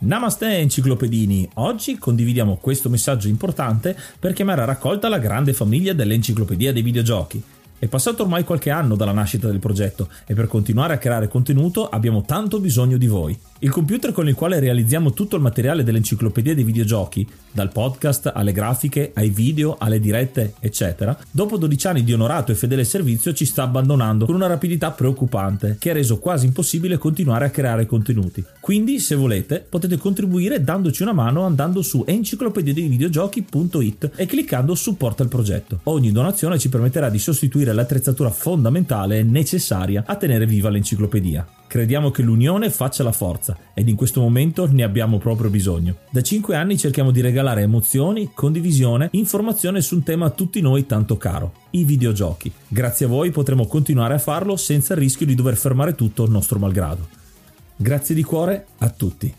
Namaste enciclopedini, oggi condividiamo questo messaggio importante per chiamare a raccolta la grande famiglia dell'Enciclopedia dei Videogiochi. È passato ormai qualche anno dalla nascita del progetto e per continuare a creare contenuto abbiamo tanto bisogno di voi. Il computer con il quale realizziamo tutto il materiale dell'Enciclopedia dei Videogiochi, dal podcast alle grafiche, ai video, alle dirette, eccetera, dopo 12 anni di onorato e fedele servizio ci sta abbandonando con una rapidità preoccupante che ha reso quasi impossibile continuare a creare contenuti. Quindi, se volete, potete contribuire dandoci una mano andando su enciclopediadeivideogiochi.it e cliccando supporta il progetto. Ogni donazione ci permetterà di sostituire l'attrezzatura fondamentale e necessaria a tenere viva l'enciclopedia. Crediamo che l'unione faccia la forza ed in questo momento ne abbiamo proprio bisogno. Da 5 anni cerchiamo di regalare emozioni, condivisione, informazione su un tema a tutti noi tanto caro, i videogiochi. Grazie a voi potremo continuare a farlo senza il rischio di dover fermare tutto nostro malgrado. Grazie di cuore a tutti.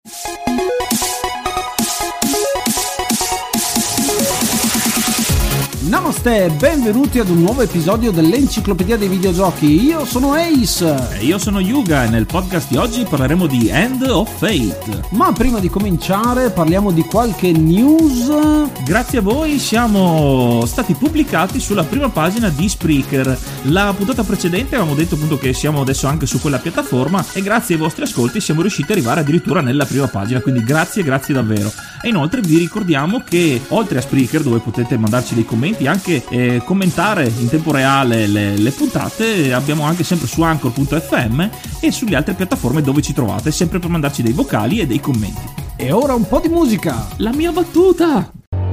Namaste, benvenuti ad un nuovo episodio dell'Enciclopedia dei Videogiochi. Io sono Ace. E io sono Yuga e nel podcast di oggi parleremo di End of Fate. Ma prima di cominciare parliamo di qualche news. Grazie a voi siamo stati pubblicati sulla prima pagina di Spreaker. La puntata precedente avevamo detto appunto che siamo adesso anche su quella piattaforma e grazie ai vostri ascolti siamo riusciti ad arrivare addirittura nella prima pagina, quindi grazie davvero. E inoltre vi ricordiamo che oltre a Spreaker, dove potete mandarci dei commenti, anche commentare in tempo reale le puntate, abbiamo anche sempre su Anchor.fm e sulle altre piattaforme dove ci trovate, sempre per mandarci dei vocali e dei commenti. E ora un po' di musica. La mia battuta!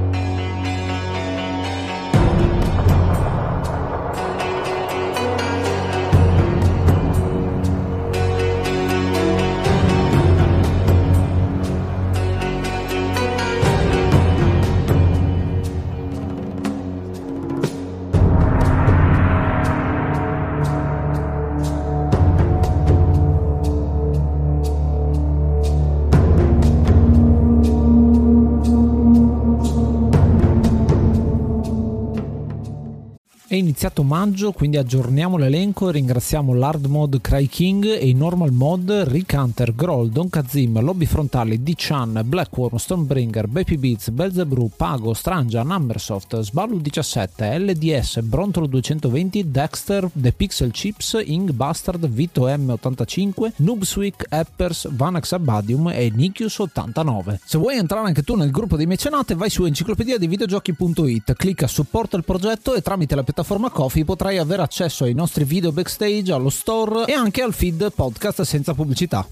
È iniziato maggio, quindi aggiorniamo l'elenco e ringraziamo l'Hard Mod Cry King e i Normal Mod Rick Hunter, Groll, Don Kazim, Lobby Frontali, D-Chan, Blackworm, Stonebringer, Baby Beats, Belzebrew, Pago, Strangia, Numbersoft, Sbalu 17, LDS, Brontolo 220, Dexter, The Pixel Chips, Ing Bastard, Vito M85, Noobswick, Eppers, Vanax Abadium e Nikius 89. Se vuoi entrare anche tu nel gruppo dei mecenate, vai su enciclopediadeivideogiochi.it, clicca supporta il progetto e tramite la piattaforma Ko-fi potrai avere accesso ai nostri video backstage, allo store e anche al feed podcast senza pubblicità.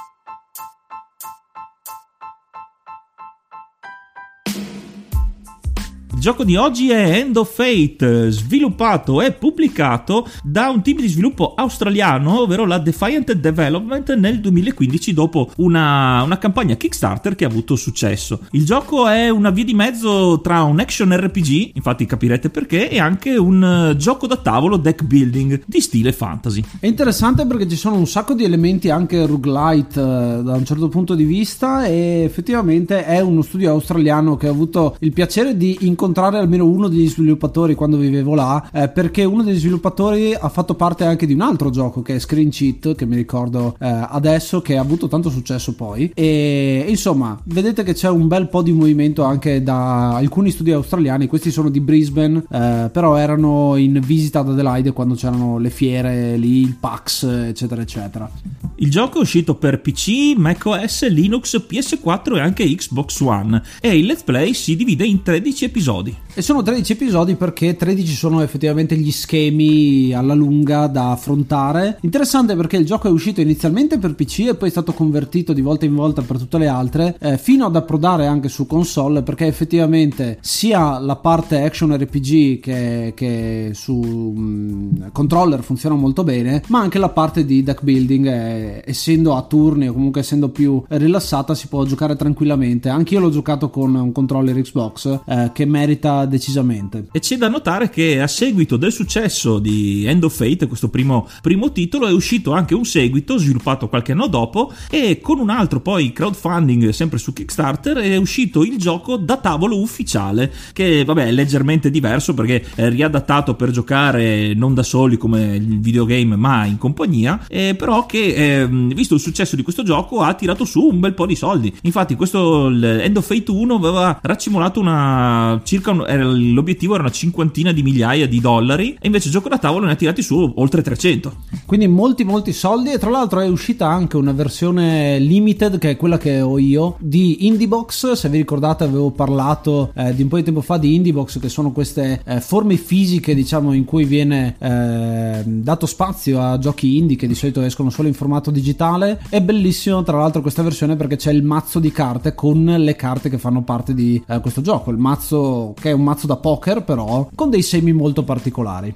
Il gioco di oggi è End of Fate, sviluppato e pubblicato da un team di sviluppo australiano, ovvero la Defiant Development, nel 2015 dopo una campagna Kickstarter che ha avuto successo. Il gioco è una via di mezzo tra un action RPG, infatti capirete perché, e anche un gioco da tavolo deck building di stile fantasy. È interessante perché ci sono un sacco di elementi anche roguelite da un certo punto di vista e effettivamente è uno studio australiano che ho avuto il piacere di incontrare almeno uno degli sviluppatori quando vivevo là, perché uno degli sviluppatori ha fatto parte anche di un altro gioco che è Screen Cheat, che mi ricordo adesso, che ha avuto tanto successo poi, e insomma vedete che c'è un bel po' di movimento anche da alcuni studi australiani. Questi sono di Brisbane, però erano in visita ad Adelaide quando c'erano le fiere lì, il PAX eccetera eccetera. Il gioco è uscito per PC, macOS, Linux, PS4 e anche Xbox One e il Let's Play si divide in 13 episodi. E sono 13 episodi perché 13 sono effettivamente gli schemi alla lunga da affrontare. Interessante perché il gioco è uscito inizialmente per PC e poi è stato convertito di volta in volta per tutte le altre, fino ad approdare anche su console, perché effettivamente sia la parte action RPG che su controller funziona molto bene, ma anche la parte di deck building, essendo a turni o comunque essendo più rilassata, si può giocare tranquillamente. Anche io l'ho giocato con un controller Xbox che merita decisamente. E c'è da notare che a seguito del successo di End of Fate, questo primo titolo, è uscito anche un seguito sviluppato qualche anno dopo, e con un altro poi crowdfunding sempre su Kickstarter è uscito il gioco da tavolo ufficiale, che vabbè è leggermente diverso perché è riadattato per giocare non da soli come il videogame ma in compagnia, però che e visto il successo di questo gioco ha tirato su un bel po' di soldi. Infatti questo End of Fate 1 aveva raccimolato l'obiettivo era una cinquantina di migliaia di dollari, e invece il gioco da tavolo ne ha tirati su oltre 300. Quindi molti soldi. E tra l'altro è uscita anche una versione limited, che è quella che ho io, di Indiebox. Se vi ricordate avevo parlato di un po' di tempo fa di Indiebox, che sono queste forme fisiche, diciamo, in cui viene dato spazio a giochi indie che di solito escono solo in formato digitale. È bellissimo tra l'altro questa versione, perché c'è il mazzo di carte con le carte che fanno parte di questo gioco, il mazzo che è un mazzo da poker però con dei semi molto particolari.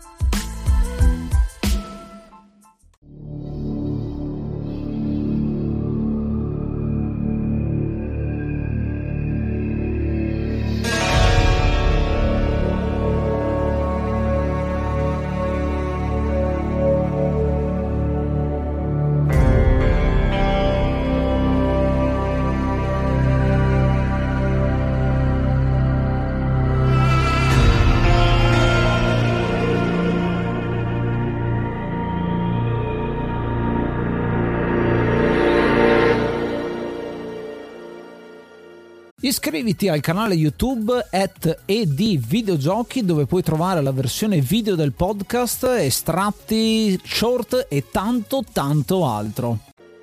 Iscriviti al canale YouTube @edvideogiochi, dove puoi trovare la versione video del podcast, estratti, short e tanto altro.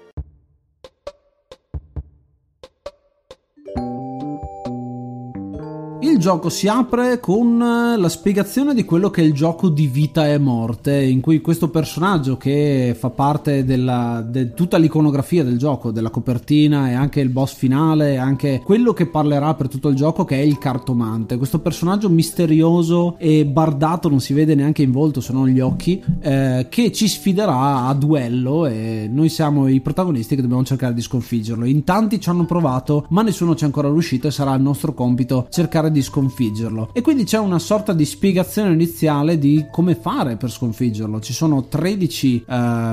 Il gioco si apre con la spiegazione di quello che è il gioco di vita e morte, in cui questo personaggio, che fa parte di tutta l'iconografia del gioco, della copertina e anche il boss finale, e anche quello che parlerà per tutto il gioco, che è il cartomante. Questo personaggio misterioso e bardato, non si vede neanche in volto se non gli occhi, che ci sfiderà a duello, e noi siamo i protagonisti che dobbiamo cercare di sconfiggerlo. In tanti ci hanno provato, ma nessuno ci è ancora riuscito, e sarà il nostro compito cercare di sconfiggerlo. E quindi c'è una sorta di spiegazione iniziale di come fare per sconfiggerlo. Ci sono 13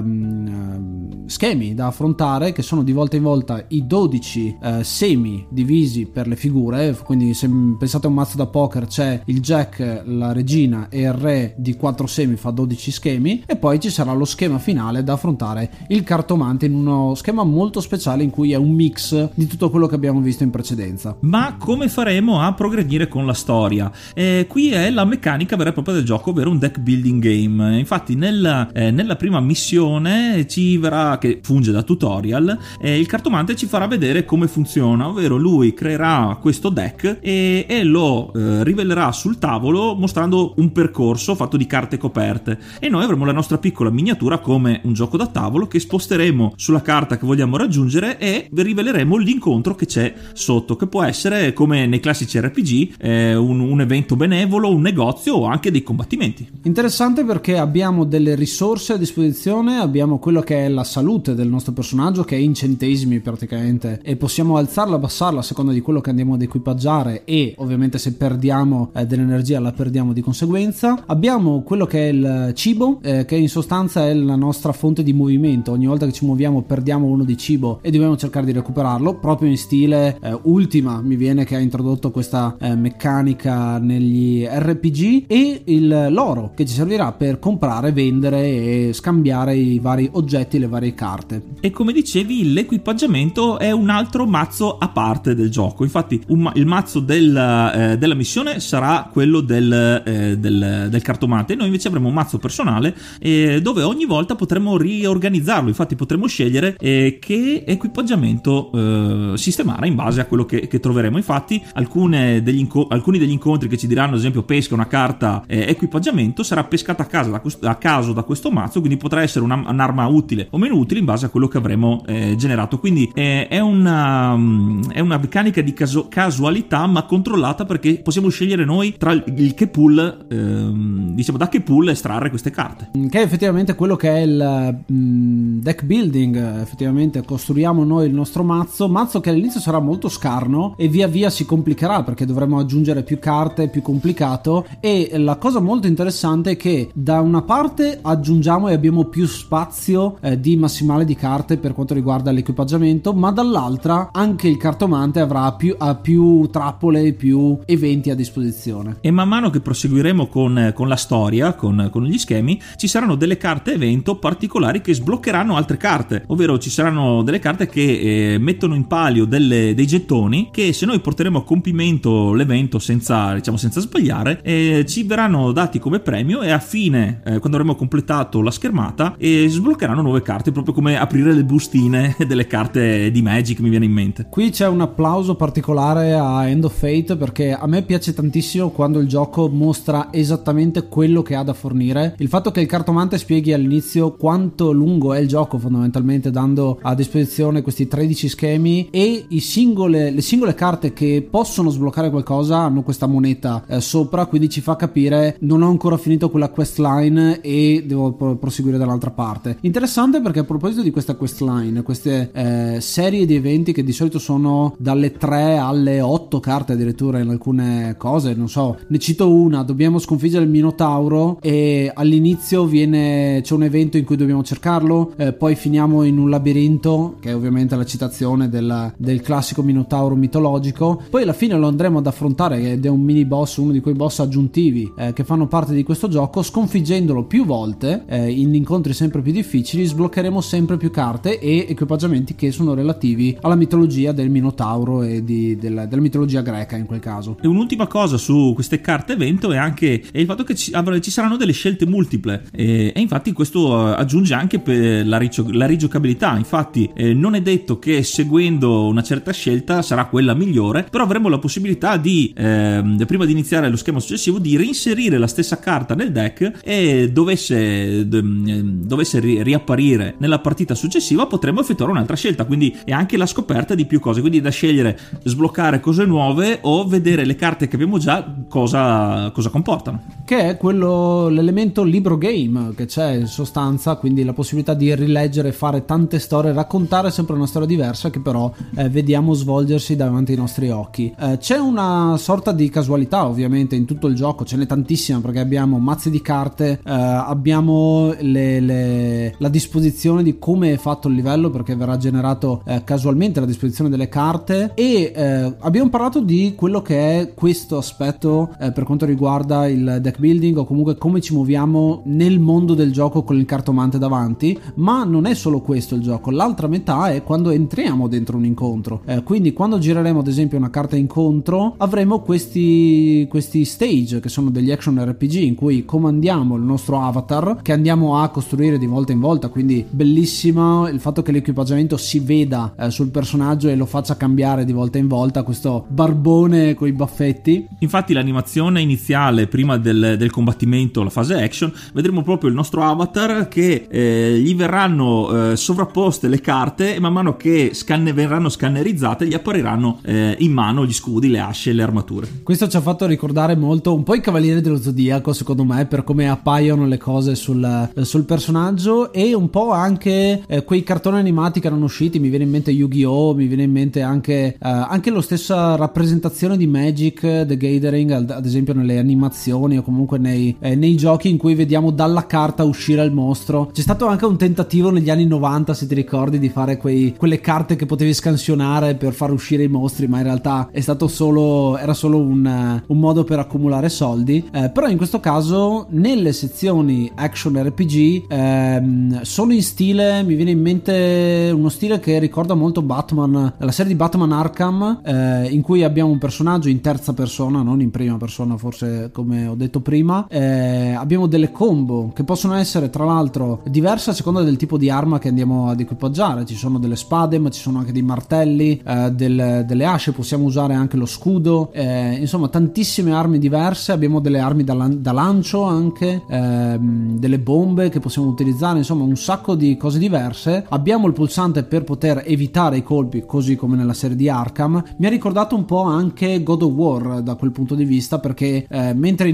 schemi da affrontare, che sono di volta in volta i 12 semi divisi per le figure. Quindi se pensate a un mazzo da poker, c'è il jack, la regina e il re di 4 semi, fa 12 schemi, e poi ci sarà lo schema finale da affrontare, il cartomante, in uno schema molto speciale in cui è un mix di tutto quello che abbiamo visto in precedenza. Ma come faremo a progredire con la storia? Qui è la meccanica vera e propria del gioco, ovvero un deck building game. Infatti nella prima missione ci verrà, che funge da tutorial, il cartomante ci farà vedere come funziona, ovvero lui creerà questo deck e lo rivelerà sul tavolo mostrando un percorso fatto di carte coperte, e noi avremo la nostra piccola miniatura come un gioco da tavolo che sposteremo sulla carta che vogliamo raggiungere, e riveleremo l'incontro che c'è sotto, che può essere, come nei classici RPG, un evento benevolo, un negozio o anche dei combattimenti. Interessante, perché abbiamo delle risorse a disposizione, abbiamo quello che è la salute del nostro personaggio, che è in centesimi praticamente, e possiamo alzarla o abbassarla a seconda di quello che andiamo ad equipaggiare, e ovviamente se perdiamo dell'energia la perdiamo di conseguenza. Abbiamo quello che è il cibo, che in sostanza è la nostra fonte di movimento. Ogni volta che ci muoviamo perdiamo uno di cibo e dobbiamo cercare di recuperarlo, proprio in stile Ultima, mi viene, che ha introdotto questa meccanica negli RPG, e l'oro, che ci servirà per comprare, vendere e scambiare i vari oggetti, le varie carte. E come dicevi, l'equipaggiamento è un altro mazzo a parte del gioco. Infatti il mazzo della missione sarà quello del cartomante. Noi invece avremo un mazzo personale dove ogni volta potremo riorganizzarlo. Infatti potremo scegliere che equipaggiamento sistemare in base a quello che troveremo. Infatti alcuni degli incontri che ci diranno, ad esempio, pesca una carta equipaggiamento, sarà pescata a caso da questo mazzo, quindi potrà essere un'arma utile o meno utile in base a quello che avremo generato. Quindi è una meccanica di casualità, ma controllata, perché possiamo scegliere noi tra il che pool, diciamo, da che pool estrarre queste carte, che è effettivamente quello che è il deck building. Effettivamente costruiamo noi il nostro mazzo che all'inizio sarà molto scarno e via via si complicherà, perché dovremo dovremo aggiungere più carte, è più complicato. E la cosa molto interessante è che da una parte aggiungiamo e abbiamo più spazio di massimale di carte per quanto riguarda l'equipaggiamento, ma dall'altra anche il cartomante avrà più trappole, più eventi a disposizione. E man mano che proseguiremo con la storia, con gli schemi, ci saranno delle carte evento particolari che sbloccheranno altre carte, ovvero ci saranno delle carte che mettono in palio dei gettoni che, se noi porteremo a compimento l'evento senza sbagliare, ci verranno dati come premio, e a fine, quando avremo completato la schermata, sbloccheranno nuove carte, proprio come aprire le bustine delle carte di Magic, mi viene in mente. Qui c'è un applauso particolare a End of Fate, perché a me piace tantissimo quando il gioco mostra esattamente quello che ha da fornire. Il fatto che il cartomante spieghi all'inizio quanto lungo è il gioco, fondamentalmente dando a disposizione questi 13 schemi, e le singole carte che possono sbloccare qualcosa hanno questa moneta sopra, quindi ci fa capire: non ho ancora finito quella questline e devo proseguire dall'altra parte. Interessante, perché a proposito di questa questline, queste serie di eventi che di solito sono dalle 3 alle 8 carte addirittura in alcune cose, non so, ne cito una: dobbiamo sconfiggere il Minotauro e all'inizio c'è un evento in cui dobbiamo cercarlo, poi finiamo in un labirinto, che è ovviamente la citazione del classico Minotauro mitologico, poi alla fine lo andremo ad affrontare ed è un mini boss, uno di quei boss aggiuntivi che fanno parte di questo gioco. Sconfiggendolo più volte in incontri sempre più difficili, sbloccheremo sempre più carte e equipaggiamenti che sono relativi alla mitologia del Minotauro e della mitologia greca in quel caso. E un'ultima cosa su queste carte evento è anche il fatto che ci saranno delle scelte multiple, e infatti questo aggiunge anche per la rigiocabilità. Infatti non è detto che seguendo una certa scelta sarà quella migliore, però avremo la possibilità di prima di iniziare lo schema successivo di reinserire la stessa carta nel deck, e dovesse riapparire nella partita successiva potremo effettuare un'altra scelta. Quindi è anche la scoperta di più cose, quindi da scegliere sbloccare cose nuove o vedere le carte che abbiamo già cosa comportano, che è l'elemento libro game che c'è in sostanza, quindi la possibilità di rileggere, fare tante storie, raccontare sempre una storia diversa che però vediamo svolgersi davanti ai nostri occhi. C'è una sorta di casualità ovviamente in tutto il gioco, ce n'è tantissima, perché abbiamo mazzi di carte, abbiamo la disposizione di come è fatto il livello, perché verrà generato casualmente la disposizione delle carte, e abbiamo parlato di quello che è questo aspetto per quanto riguarda il deck building, o comunque come ci muoviamo nel mondo del gioco con il cartomante davanti. Ma non è solo questo il gioco, l'altra metà è quando entriamo dentro un incontro, quindi quando gireremo ad esempio una carta incontro avremo questi stage che sono degli action RPG in cui comandiamo il nostro avatar che andiamo a costruire di volta in volta, quindi bellissimo il fatto che l'equipaggiamento si veda sul personaggio e lo faccia cambiare di volta in volta, questo barbone coi baffetti. Infatti l'animazione iniziale prima del combattimento, la fase action, vedremo proprio il nostro avatar che gli verranno sovrapposte le carte, e man mano che verranno scannerizzate gli appariranno in mano gli scudi, le asce e le armature. Questo ci ha fatto ricordare molto un po' i Cavalieri dello Zodiaco, secondo me, per come appaiono le cose sul personaggio, e un po' anche quei cartoni animati che erano usciti. Mi viene in mente Yu-Gi-Oh!, mi viene in mente anche la stessa rappresentazione di Magic the Gathering, ad esempio nelle animazioni o comunque nei giochi in cui vediamo dalla carta uscire il mostro. C'è stato anche un tentativo negli anni 90, se ti ricordi, di fare quelle carte che potevi scansionare per far uscire i mostri, ma in realtà era solo un modo per accumulare soldi. Però in questo caso nelle sezioni action RPG sono in stile, mi viene in mente uno stile che ricorda molto Batman, la serie di Batman Arkham, in cui abbiamo un personaggio in terza persona, non in prima persona forse come ho detto prima. Abbiamo delle combo che possono essere tra l'altro diverse a seconda del tipo di arma che andiamo ad equipaggiare. Ci sono delle spade, ma ci sono anche dei martelli, delle asce, possiamo usare anche lo scudo, insomma tantissime armi diverse. Abbiamo delle armi da lancio anche, delle bombe che possiamo utilizzare, insomma un sacco di cose diverse. Abbiamo il pulsante per poter evitare i colpi, così come nella serie di Arkham. Mi ha ricordato un po' anche God of War da quel punto di vista, perché mentre in Arkham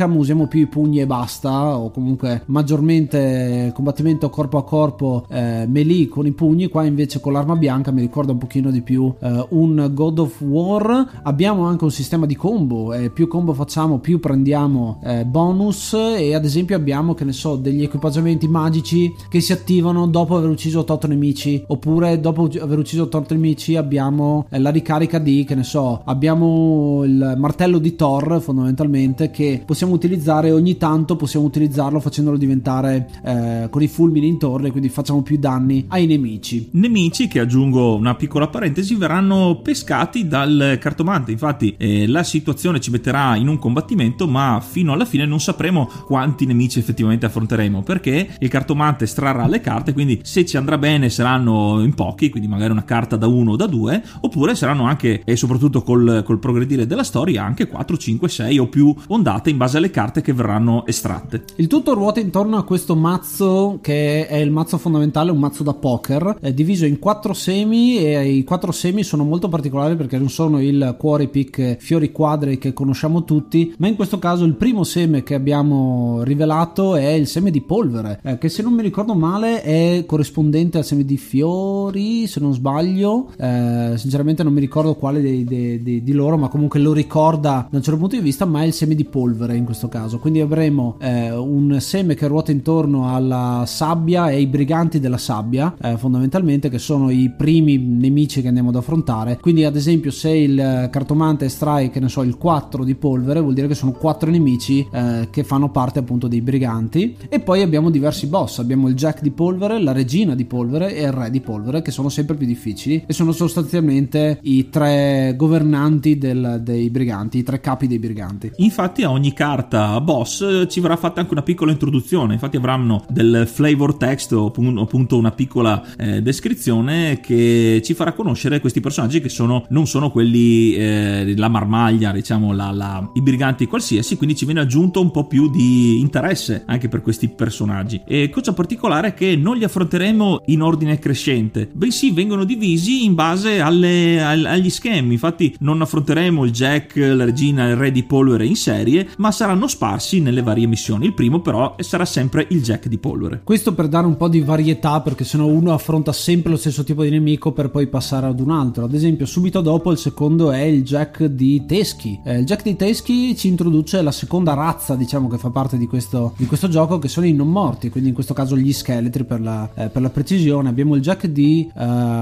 combattiamo usiamo più i pugni e basta, o comunque maggiormente combattimento corpo a corpo, melee con i pugni. Qua invece con l'arma bianca mi ricorda un pochino di più un God of War. Abbiamo anche un sistema di combo, più combo facciamo più prendiamo bonus, e ad esempio abbiamo, che ne so, degli equipaggiamenti magici che si attivano dopo aver ucciso 8 nemici, oppure dopo aver ucciso 8 nemici abbiamo la ricarica di, che ne so, abbiamo il martello di Thor fondamentalmente, che possiamo utilizzare ogni tanto, possiamo utilizzarlo facendolo diventare con i fulmini intorno, e quindi facciamo più danni ai nemici che, aggiungo una piccola parentesi, verranno pescati dal cartomante. Infatti la situazione ci metterà in un combattimento, ma fino alla fine non sapremo quanti nemici effettivamente affronteremo, perché il cartomante estrarrà le carte, quindi se ci andrà bene saranno in pochi, quindi magari una carta da 1 o da 2, oppure saranno anche, e soprattutto col progredire della storia, anche 4, 5, 6 o più ondate in base alle carte che verranno estratte. Il tutto ruota intorno a questo mazzo, che è il mazzo fondamentale, un mazzo da poker, diviso in 4 semi, e i 4 semi sono molto particolari perché non sono il cuore, pick, fiori quadri che conosciamo tutti, ma in questo caso il primo seme che abbiamo rivelato è il seme di polvere, che se non mi ricordo male è corrispondente al seme di fiori, se non sbaglio. Sinceramente non mi ricordo quale di loro, ma comunque lo ricorda da un certo punto di vista, ma è il seme di polvere in questo caso. Quindi avremo un seme che ruota intorno alla sabbia e i briganti della sabbia, fondamentalmente, che sono i primi nemici che andiamo ad affrontare. Quindi ad esempio se il cartomante estrae, che ne so, il 4 di polvere, vuol dire che sono 4 nemici che fanno parte appunto dei briganti. E poi abbiamo diversi boss, abbiamo il Jack di polvere, la regina di polvere e il re di polvere, che sono sempre più difficili e sono sostanzialmente i 3 governanti dei briganti, i 3 capi dei briganti. Infatti a ogni carta boss ci verrà fatta anche una piccola introduzione, infatti avranno del flavor text o appunto una piccola descrizione che ci farà conoscere questi personaggi, che non sono quelli la marmaglia, diciamo i briganti qualsiasi, quindi ci viene aggiunto un po' più di interesse anche per questi personaggi. E cosa particolare è che non li affronteremo in ordine crescente, bensì vengono divisi in base agli schemi. Infatti non affronteremo il Jack, la regina e il re di polvere in serie, ma saranno sparsi nelle varie missioni. Il primo però sarà sempre il Jack di polvere. Questo per dare un po' di varietà, perché sennò uno affronta sempre lo stesso tipo di nemico per poi passare ad un altro. Ad esempio subito dopo il secondo è il Jack di Teschi. Il Jack di Teschi ci introduce la seconda razza, diciamo, che fa parte di questo gioco, che sono i non morti, quindi in questo caso gli scheletri per la precisione. Abbiamo il Jack di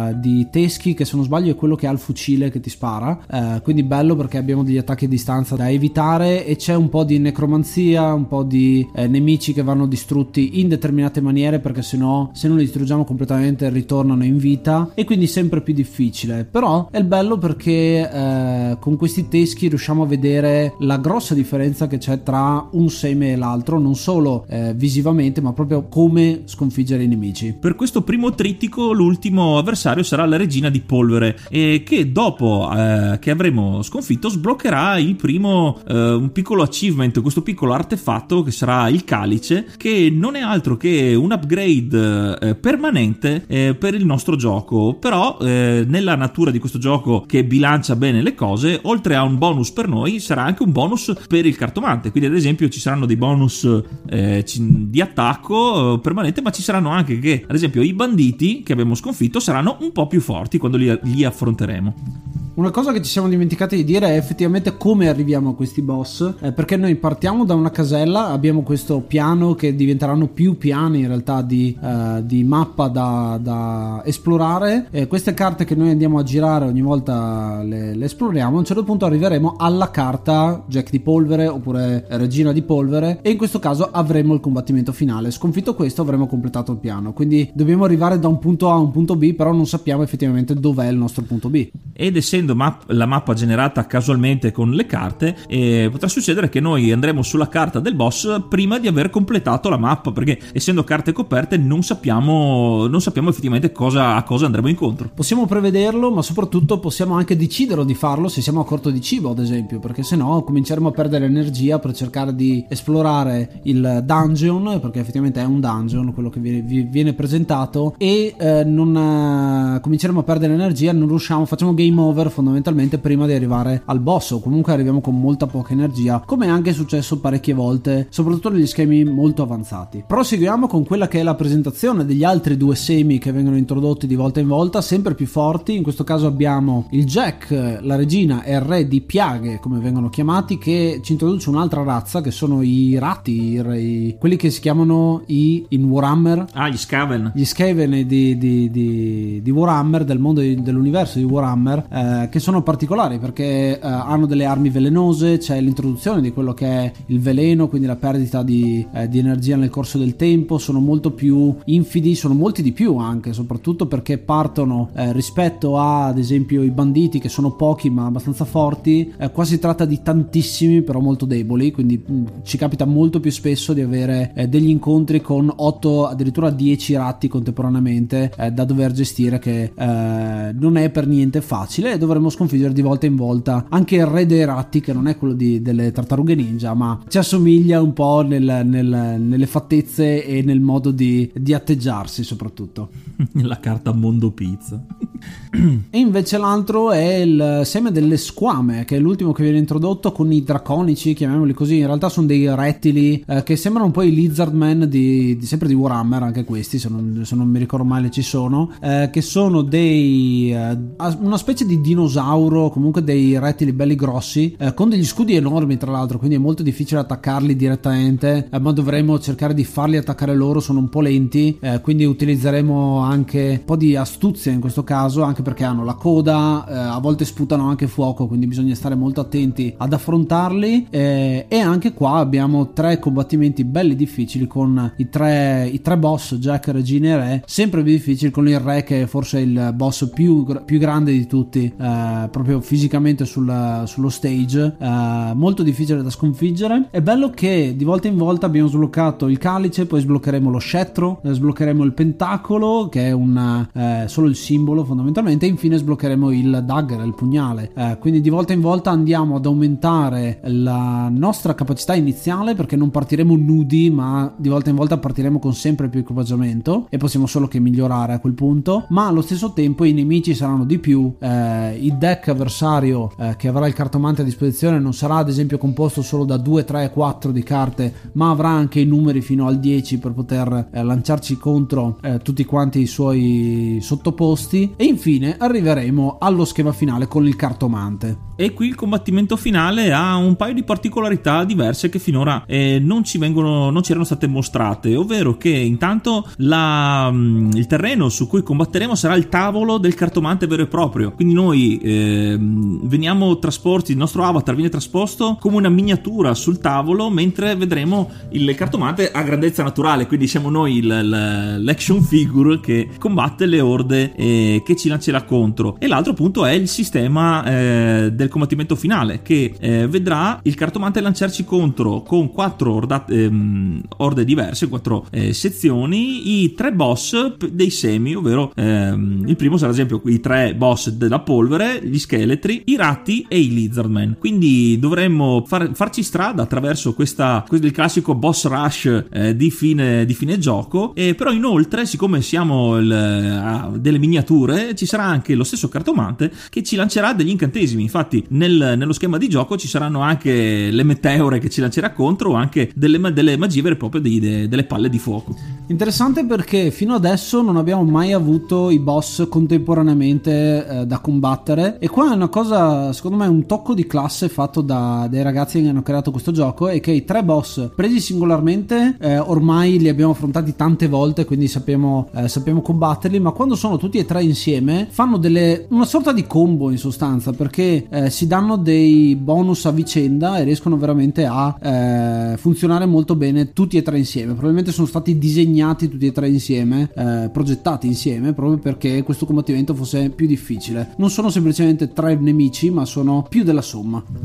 Teschi, che se non sbaglio è quello che ha il fucile che ti spara, quindi bello perché abbiamo degli attacchi a distanza da evitare, e c'è un po' di necromanzia, un po' di nemici che vanno distrutti in determinate maniere, perché se non li distruggiamo completamente ritornano in vita, e quindi sempre più difficile. Però è bello perché con questi teschi riusciamo a vedere la grossa differenza che c'è tra un seme e l'altro, non solo visivamente, ma proprio come sconfiggere i nemici. Per questo primo trittico l'ultimo avversario sarà la regina di polvere, e che dopo che avremo sconfitto sbloccherà il primo un piccolo achievement, questo piccolo artefatto che sarà il calice, che non è altro che un upgrade permanente per il nostro gioco. Però nella natura di questo gioco, che bilancia bene le cose, oltre a un bonus per noi sarà anche un bonus per il cartomante. Quindi ad esempio ci saranno dei bonus di attacco permanente, ma ci saranno anche che ad esempio i banditi che abbiamo sconfitto saranno un po' più forti quando li affronteremo. Una cosa che ci siamo dimenticati di dire è effettivamente come arriviamo a questi boss, perché noi partiamo da una casella, abbiamo questo piano, che diventeranno più piani in realtà di mappa da esplorare, queste carte che noi andiamo a girare ogni volta le esploriamo. A un certo punto arriveremo alla carta Jack di polvere oppure regina di polvere, e in questo caso avremo il combattimento finale. Sconfitto questo avremo completato il piano, quindi dobbiamo arrivare da un punto A a un punto B, però non sappiamo effettivamente dov'è il nostro punto B. Ed essendo la mappa generata casualmente con le carte, potrà succedere che noi andremo sulla carta del boss prima di aver completato la mappa, perché essendo carte coperte non sappiamo effettivamente a cosa andremo incontro. Possiamo prevederlo, ma soprattutto possiamo anche decidere di farlo se siamo a corto di cibo, ad esempio, perché se no cominceremo a perdere energia per cercare di esplorare il dungeon, perché effettivamente è un dungeon quello che viene presentato, e cominceremo a perdere energia, non riusciamo, facciamo game over fondamentalmente prima di arrivare al boss, o comunque arriviamo con molta poca energia, come anche è successo parecchie volte, soprattutto negli schemi molto avanzati. Proseguiamo con quella che è la presentazione degli altri due semi che vengono introdotti di volta in volta, sempre più forti. In questo caso abbiamo il Jack, la regina e il re di piaghe, come vengono chiamati, che ci introduce un'altra razza, che sono i ratti, quelli che si chiamano in Warhammer, gli Skaven di Warhammer, del mondo dell'universo di Warhammer, che sono particolari perché hanno delle armi velenose. C'è l'introduzione di quello che è il veleno, quindi la perdita di energia nel corso del tempo. Sono molto più infidi, sono molti di più anche, soprattutto perché partono rispetto a, ad esempio, i banditi, che sono pochi ma abbastanza forti. Qua si tratta di tantissimi però molto deboli, quindi ci capita molto più spesso di avere degli incontri con 8, addirittura 10 ratti contemporaneamente da dover gestire, che non è per niente facile, e dovremo sconfiggere di volta in volta anche il re dei ratti, che non è quello delle tartarughe ninja, ma ci assomiglia un po' nelle fattezze e nel modo di atteggiarsi, soprattutto la carta Mondo Pizza. E invece l'altro è il seme delle squame, che è l'ultimo che viene introdotto, con i draconici, chiamiamoli così. In realtà sono dei rettili che sembrano un po' i Lizardmen sempre di Warhammer, anche questi, se non mi ricordo male ci sono, che sono una specie di dinosauro, comunque dei rettili belli grossi, con degli scudi enormi tra l'altro, quindi è molto difficile attaccarli direttamente, ma dovremo cercare di farli attaccare loro. Sono un po' lenti, quindi utilizzeremo anche un po' di astuzia in questo caso, anche perché hanno la coda, a volte sputano anche fuoco, quindi bisogna stare molto attenti ad affrontarli, e anche qua abbiamo 3 combattimenti belli difficili con i tre boss, Jack, regina e re, sempre più difficili, con il re che è forse il boss più grande di tutti, proprio fisicamente sullo stage, molto difficile da sconfiggere. È bello che di volta in volta abbiamo sbloccato il calice, poi sbloccheremo lo scettro, sbloccheremo il pentacolo, che è solo il simbolo fondamentalmente, e infine sbloccheremo il dagger, il pugnale. Quindi di volta in volta andiamo ad aumentare la nostra capacità iniziale, perché non partiremo nudi, ma di volta in volta partiremo con sempre più equipaggiamento e possiamo solo che migliorare a quel punto. Ma allo stesso tempo i nemici saranno di più, il deck avversario che avrà il cartomante a disposizione non sarà ad esempio composto solo da 2, 3, 4 di carte, ma avrà anche i numeri fino al 10 per poter lanciarci contro tutti quanti i suoi sottoposti. E infine arriveremo allo schema finale con il cartomante. E qui il combattimento finale ha un paio di particolarità diverse che finora non ci erano state mostrate, ovvero che intanto il terreno su cui combatteremo sarà il tavolo del cartomante vero e proprio, quindi noi veniamo trasposti, il nostro avatar viene trasposto come una miniatura sul tavolo, mentre vedremo il cartomante a grandezza naturale, quindi siamo noi l'action figure che combatte le orde che ci lancerà contro. E l'altro punto è il sistema del combattimento finale, che vedrà il cartomante lanciarci contro con 4 orde diverse, 4 sezioni, i 3 boss dei semi, ovvero il primo sarà ad esempio i 3 boss della polvere, gli scheletri, i ratti e i lizardmen. Quindi dovremmo farci strada attraverso il classico boss rush di fine gioco, però inoltre, siccome siamo delle miniature, ci sarà anche lo stesso cartomante che ci lancerà degli incantesimi. Infatti nello schema di gioco ci saranno anche le meteore che ci lancerà contro, o anche delle magie vere e proprie, delle palle di fuoco. Interessante, perché fino adesso non abbiamo mai avuto i boss contemporaneamente da combattere, e qua è una cosa, secondo me, un tocco di classe fatto dai ragazzi che hanno creato questo gioco, è che i 3 boss presi singolarmente ormai li abbiamo affrontati tante volte, quindi sappiamo combatterli, ma quando sono tutti e 3 insieme fanno una sorta di combo in sostanza, perché si danno dei bonus a vicenda e riescono veramente a funzionare molto bene tutti e 3 insieme. Probabilmente sono stati disegnati tutti e 3 insieme, progettati insieme, proprio perché questo combattimento fosse più difficile. Non sono semplicemente 3 nemici, ma sono più della somma.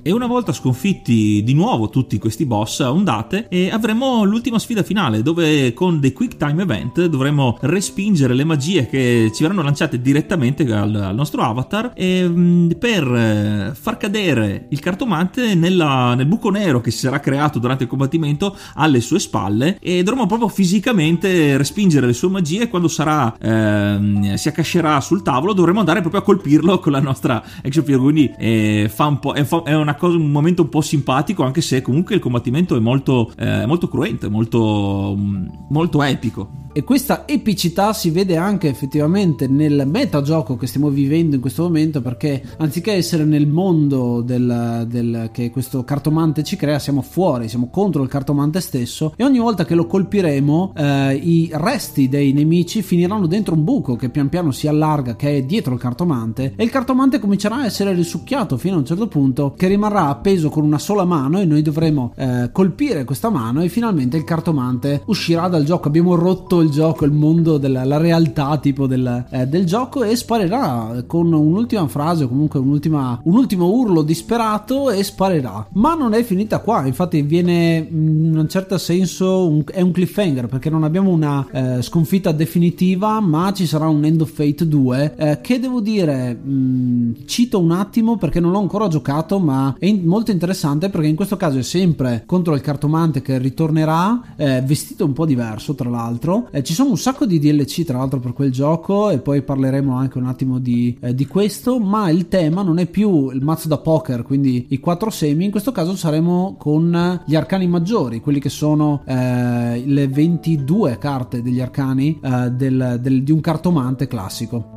E una volta sconfitti di nuovo tutti questi boss a ondate, avremo l'ultima sfida finale, dove con dei quick time event dovremo respingere le magie che ci verranno lanciate direttamente al nostro avatar, per far cadere il cartomante nel buco nero che si sarà creato durante il combattimento alle sue spalle, e dovremo proprio fisicamente respingere le sue magie. E quando si accascerà sul tavolo dovremo andare proprio a colpirlo con la nostra action figure, quindi è un momento un po' simpatico, anche se comunque il combattimento è molto cruento, molto epico. E questa epicità si vede anche effettivamente nel metagioco che stiamo vivendo in questo momento, perché anziché essere nel mondo che questo cartomante ci crea, siamo fuori, siamo contro il cartomante stesso, e ogni volta che lo colpiremo i resti dei nemici finiranno dentro un buco che pian piano si allarga, che è dietro il cartomante, e il cartomante comincerà a essere risucchiato fino a un certo punto che rimarrà appeso con una sola mano, e noi dovremo colpire questa mano, e finalmente il cartomante uscirà dal gioco. Abbiamo rotto il gioco, il mondo la realtà tipo del gioco, e sparirà con un'ultima frase, o comunque un ultimo urlo disperato, e sparirà. Ma non è finita qua, infatti viene in un certo senso è un cliffhanger, perché non abbiamo una sconfitta definitiva, ma ci sarà un End of Fate 2 che devo dire, cito un attimo perché non l'ho ancora giocato, ma è molto interessante, perché in questo caso è sempre contro il cartomante che ritornerà, vestito un po' diverso tra l'altro. Ci sono un sacco di DLC tra l'altro per quel gioco, e poi parleremo anche un attimo di questo, ma il tema non è più il mazzo da poker, quindi i 4 semi. In questo caso saremo con gli arcani maggiori, quelli che sono le 22 carte degli arcani di un cartomante classico.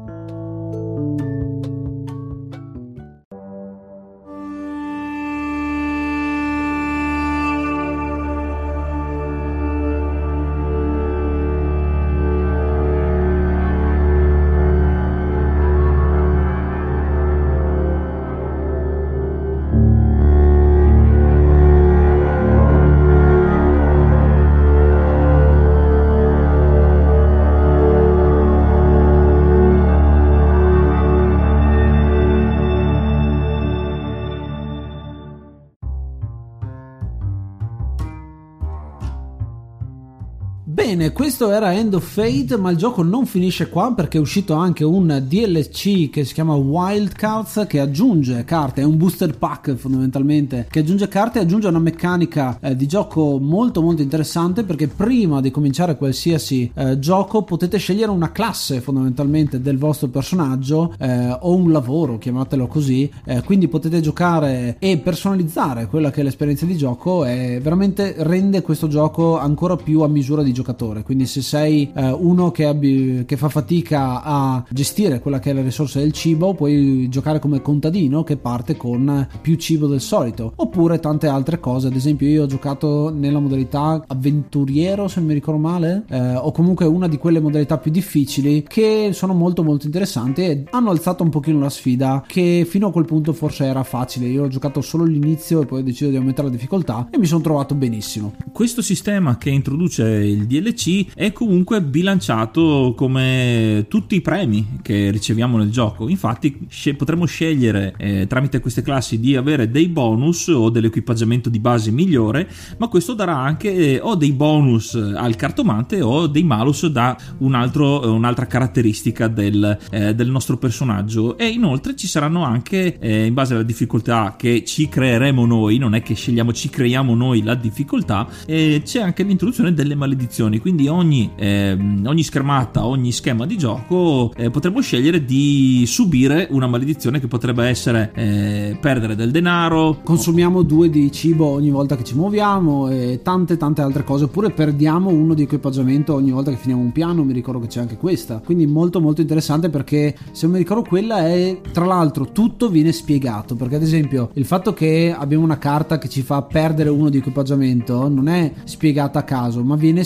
Bene, questo era End of Fate, ma il gioco non finisce qua, perché è uscito anche un DLC che si chiama Wildcards, che aggiunge carte, è un booster pack fondamentalmente, che aggiunge carte e aggiunge una meccanica di gioco molto molto interessante, perché prima di cominciare qualsiasi gioco potete scegliere una classe fondamentalmente del vostro personaggio, o un lavoro, chiamatelo così, quindi potete giocare e personalizzare quella che è l'esperienza di gioco, e veramente rende questo gioco ancora più a misura di giocatore. Quindi se sei uno che fa fatica a gestire quella che è la risorsa del cibo, puoi giocare come contadino che parte con più cibo del solito, oppure tante altre cose. Ad esempio io ho giocato nella modalità avventuriero, se non mi ricordo male, o comunque una di quelle modalità più difficili, che sono molto molto interessanti e hanno alzato un pochino la sfida, che fino a quel punto forse era facile. Io ho giocato solo l'inizio e poi ho deciso di aumentare la difficoltà e mi sono trovato benissimo. Questo sistema che introduce il DLC è comunque bilanciato come tutti i premi che riceviamo nel gioco. Infatti potremo scegliere tramite queste classi di avere dei bonus o dell'equipaggiamento di base migliore, ma questo darà anche o dei bonus al cartomante o dei malus da un'altra caratteristica del nostro personaggio. E inoltre ci saranno anche, in base alla difficoltà che ci creeremo noi, non è che scegliamo, ci creiamo noi la difficoltà, c'è anche l'introduzione delle maledizioni. Quindi ogni schermata, ogni schema di gioco potremo scegliere di subire una maledizione, che potrebbe essere perdere del denaro, consumiamo 2 di cibo ogni volta che ci muoviamo, e tante altre cose, oppure perdiamo 1 di equipaggiamento ogni volta che finiamo un piano. Mi ricordo che c'è anche questa, quindi molto molto interessante, perché se non mi ricordo quella è, tra l'altro, tutto viene spiegato, perché ad esempio il fatto che abbiamo una carta che ci fa perdere 1 di equipaggiamento non è spiegata a caso, ma viene spiegata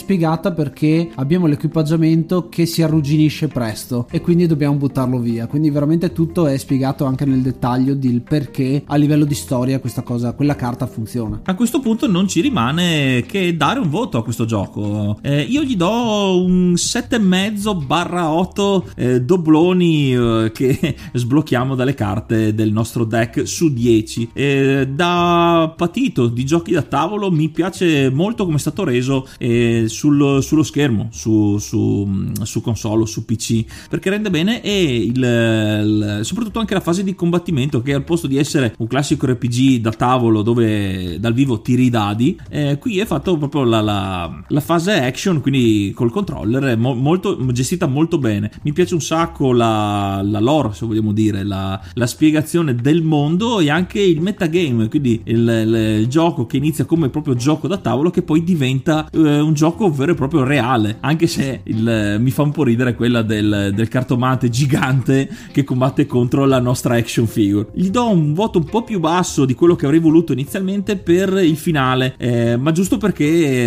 carta perché abbiamo l'equipaggiamento che si arrugginisce presto e quindi dobbiamo buttarlo via. Quindi veramente tutto è spiegato anche nel dettaglio del perché a livello di storia quella carta funziona. A questo punto non ci rimane che dare un voto a questo gioco. Io gli do un 7,5/8 dobloni che sblocchiamo dalle carte del nostro deck su 10. Da patito di giochi da tavolo mi piace molto come è stato reso sullo schermo, su console o su PC, perché rende bene, e soprattutto anche la fase di combattimento, che al posto di essere un classico RPG da tavolo dove dal vivo tiri i dadi, qui è fatto proprio la fase action, quindi col controller, è molto gestita molto bene. Mi piace un sacco la lore, se vogliamo dire, la spiegazione del mondo e anche il metagame, quindi il gioco che inizia come proprio gioco da tavolo che poi diventa un gioco vero e proprio reale, anche se mi fa un po' ridere quella del cartomante gigante che combatte contro la nostra action figure. Gli do un voto un po' più basso di quello che avrei voluto inizialmente per il finale, ma giusto perché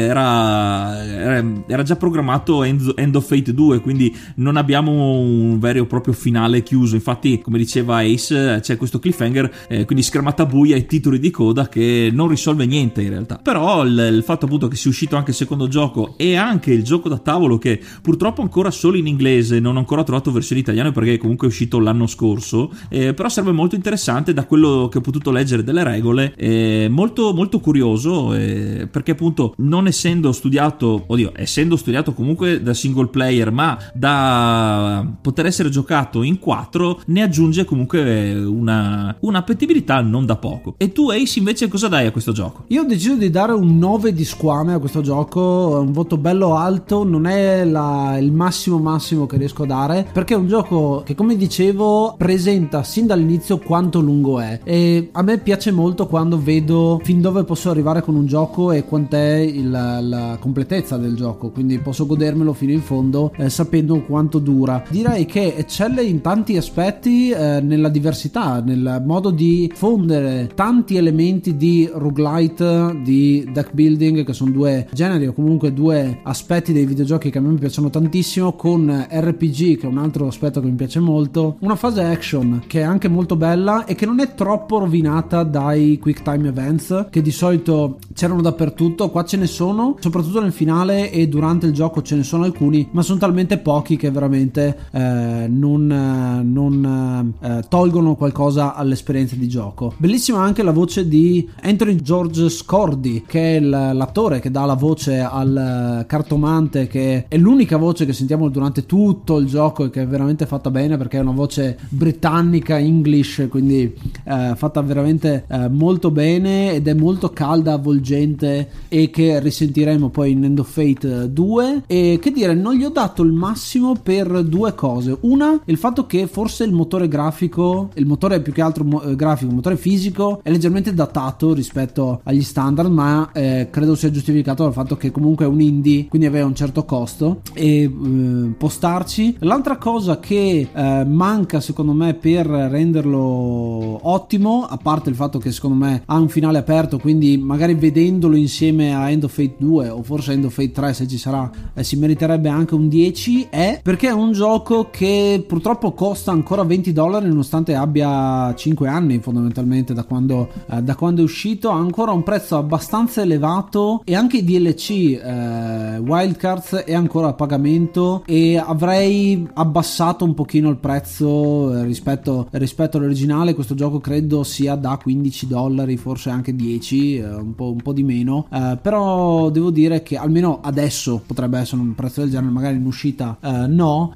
era già programmato End of Fate 2, quindi non abbiamo un vero e proprio finale chiuso. Infatti, come diceva Ace, c'è questo cliffhanger, quindi schermata buia e titoli di coda che non risolve niente in realtà. Però il fatto appunto che sia uscito anche il secondo gioco e anche il gioco da tavolo, che purtroppo ancora solo in inglese, non ho ancora trovato versione italiana perché comunque è uscito l'anno scorso, però sarebbe molto interessante da quello che ho potuto leggere delle regole, molto molto curioso, perché appunto non essendo studiato comunque da single player, ma da poter essere giocato in 4, ne aggiunge comunque una appetibilità non da poco. E tu, Ace, invece cosa dai a questo gioco? Io ho deciso di dare un 9 di squame a questo gioco, un voto bello alto, non è il massimo che riesco a dare, perché è un gioco che, come dicevo, presenta sin dall'inizio quanto lungo è, e a me piace molto quando vedo fin dove posso arrivare con un gioco e quant'è la completezza del gioco, quindi posso godermelo fino in fondo sapendo quanto dura. Direi che eccelle in tanti aspetti, nella diversità, nel modo di fondere tanti elementi di roguelite, di deck building, che sono due generi o comunque due aspetti dei videogiochi che a me piacciono tantissimo, con RPG, che è un altro aspetto che mi piace molto, una fase action che è anche molto bella e che non è troppo rovinata dai quick time events che di solito c'erano dappertutto. Qua ce ne sono, soprattutto nel finale e durante il gioco ce ne sono alcuni, ma sono talmente pochi che veramente non tolgono qualcosa all'esperienza di gioco. Bellissima anche la voce di Anthony George Scordi, che è l'attore che dà la voce al cartomante, che è l'unica voce che sentiamo durante tutto il gioco e che è veramente fatta bene, perché è una voce britannica, English, quindi fatta veramente molto bene, ed è molto calda, avvolgente, e che risentiremo poi in End of Fate 2. E che dire, non gli ho dato il massimo per due cose. Una, il fatto che forse il motore grafico, il motore più che altro grafico, il motore fisico è leggermente datato rispetto agli standard, ma credo sia giustificato dal fatto che comunque è un indie, quindi aveva un certo costo e può starci. L'altra cosa che manca secondo me per renderlo ottimo, a parte il fatto che secondo me ha un finale aperto, quindi magari vedendolo insieme a End of Fate 2 o forse End of Fate 3, se ci sarà, si meriterebbe anche un 10, è perché è un gioco che purtroppo costa ancora $20 nonostante abbia 5 anni fondamentalmente da quando è uscito. Ha ancora un prezzo abbastanza elevato, e anche i DLC Wildcards è ancora a pagamento, e avrei abbassato un pochino il prezzo rispetto all'originale. Questo gioco credo sia da $15, forse anche 10, un po' di meno, però devo dire che almeno adesso potrebbe essere un prezzo del genere, magari in uscita no,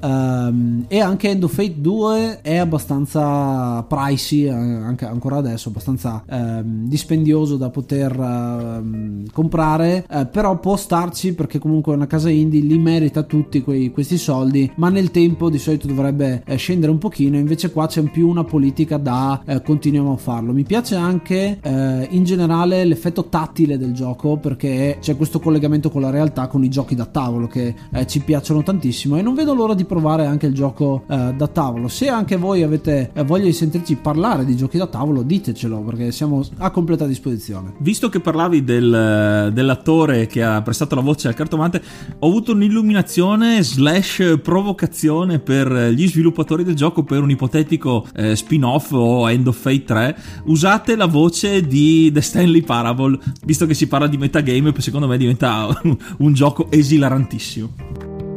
e anche End of Fate 2 è abbastanza pricey anche ancora adesso, abbastanza dispendioso da poter comprare, però può starci perché comunque è una casa indie, li merita tutti questi soldi, ma nel tempo di solito dovrebbe scendere un pochino. Invece qua c'è più una politica da continuiamo a farlo. Mi piace anche in generale l'effetto tattile del gioco, perché c'è questo collegamento con la realtà, con i giochi da tavolo che ci piacciono tantissimo, e non vedo l'ora di provare anche il gioco da tavolo. Se anche voi avete voglia di sentirci parlare di giochi da tavolo, ditecelo, perché siamo a completa disposizione. Visto che parlavi dell'attore che ha prestato la voce al cartomante. Ho avuto un'illuminazione / provocazione per gli sviluppatori del gioco per un ipotetico spin-off o End of Fate 3. Usate la voce di The Stanley Parable, visto che si parla di metagame, secondo me diventa un gioco esilarantissimo.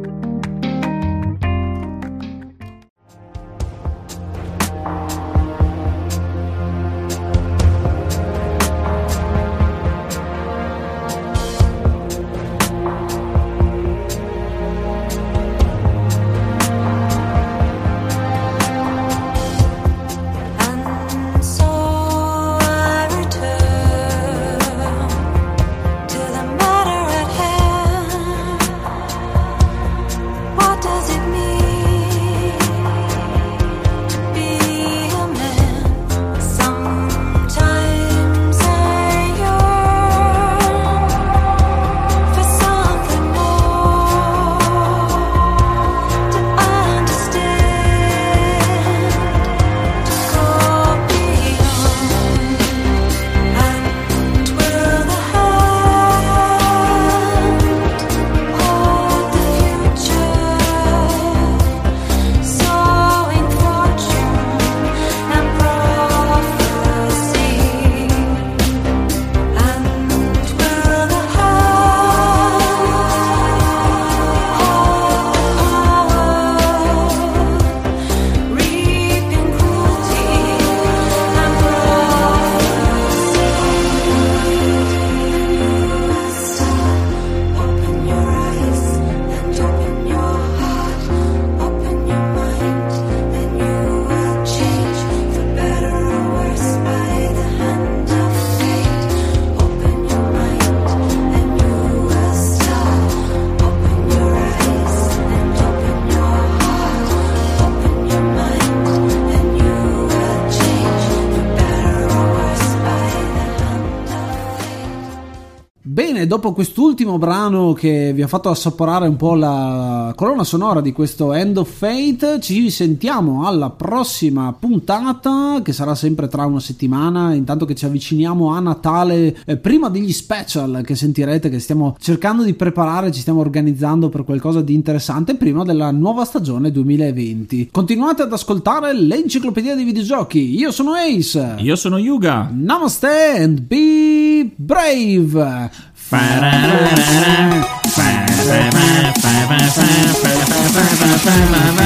Bene, dopo quest'ultimo brano che vi ha fatto assaporare un po' la colonna sonora di questo End of Fate, ci sentiamo alla prossima puntata, che sarà sempre tra una settimana, intanto che ci avviciniamo a Natale, prima degli special che sentirete, che stiamo cercando di preparare, ci stiamo organizzando per qualcosa di interessante prima della nuova stagione 2020. Continuate ad ascoltare l'Enciclopedia dei Videogiochi. Io sono Ace. Io sono Yuga. Namaste and be brave. Fa